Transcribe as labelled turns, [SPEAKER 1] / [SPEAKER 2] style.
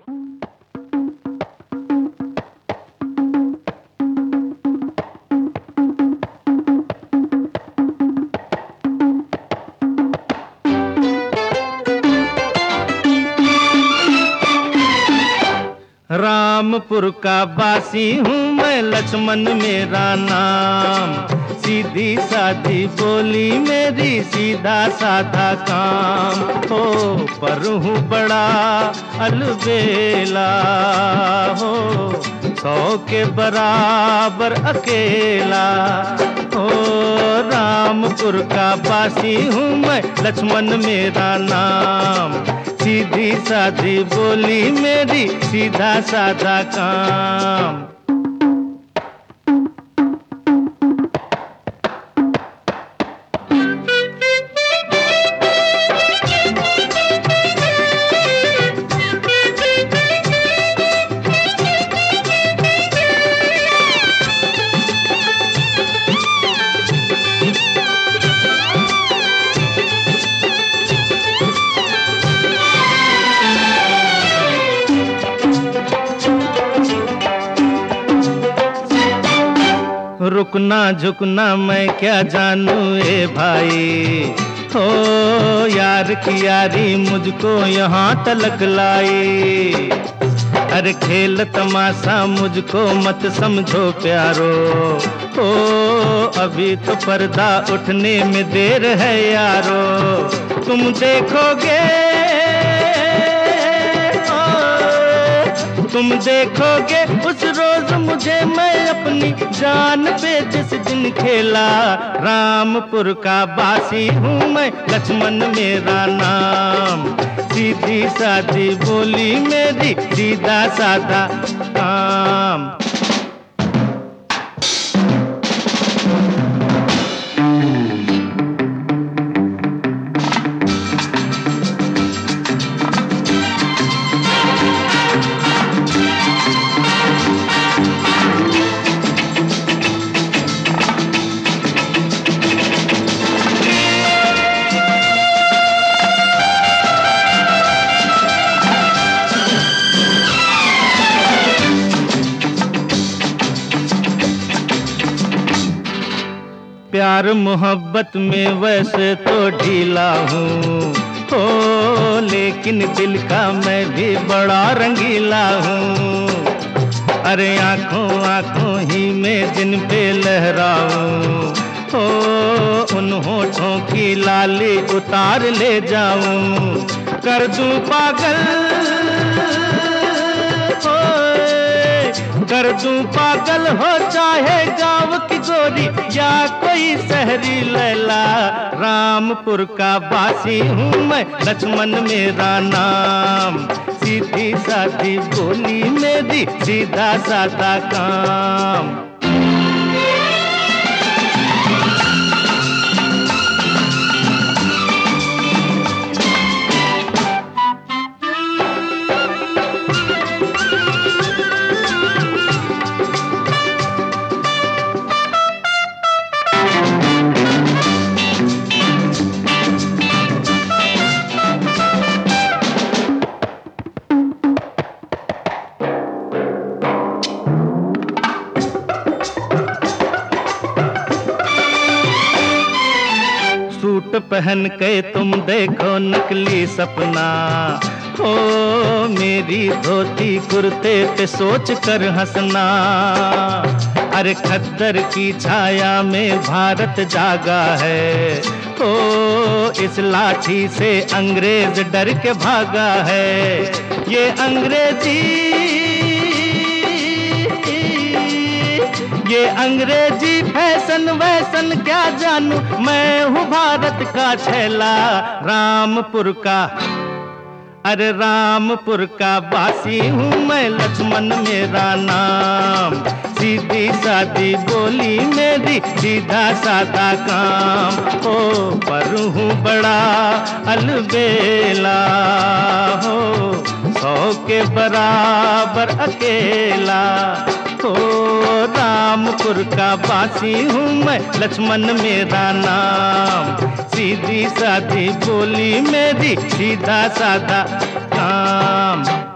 [SPEAKER 1] रामपुर का बासी हूँ मैं, लक्ष्मण मेरा नाम। सीधी सादी बोली मेरी, सीधा साधा काम। हो पर हूँ बड़ा अलबेला, हो 100 के बराबर अकेला। हो रामपुर का बासी हूँ मैं, लक्ष्मण मेरा नाम। सीधी सादी बोली मेरी, सीधा साधा काम। रुकना झुकना मैं क्या जानू ए भाई, हो यार की यारी मुझको यहाँ तलक लाई। अरे खेल तमाशा मुझको मत समझो प्यारो, हो अभी तो पर्दा उठने में देर है यारो। तुम देखोगे, तुम देखोगे उस रोज मुझे, मैं अपनी जान पे जिस दिन खेला। रामपुर का बासी हूँ मैं, लक्ष्मण मेरा नाम। सीधी सादी बोली मेरी, सीधा साधा काम। प्यार मोहब्बत में वैसे तो ढीला हूँ, हो लेकिन दिल का मैं भी बड़ा रंगीला हूँ। अरे आँखों आँखों ही में जिन पे लहराऊं, हो उन होठों की लाली उतार ले जाऊं। कर दूं पागल, कर दूं पागल हो चाहे गाँव की गोरी या कोई शहरी लैला। रामपुर का बासी हूँ मैं, लक्ष्मण मेरा नाम। सीधी सादी बोली मेरी, सीधा साधा काम। सूट पहन के तुम देखो नकली सपना, हो मेरी धोती कुर्ते पे सोच कर हंसना। अरे खद्दर की छाया में भारत जागा है, हो इस लाठी से अंग्रेज डर के भागा है। ये अंग्रेजी फैशन वैसन क्या जानू, मैं हूँ भारत का छैला। रामपुर का, अरे रामपुर का बासी हूँ मैं, लक्ष्मण मेरा नाम। सीधी सादी बोली मेरी, सीधा साधा काम। ओ पर हूँ बड़ा अलबेला, हो 100 के बराबर अकेला। हो रामपुर का बासी हूँ मैं, लक्ष्मण मेरा नाम। सीधी सादी बोली मेरी, सीधा साधा काम।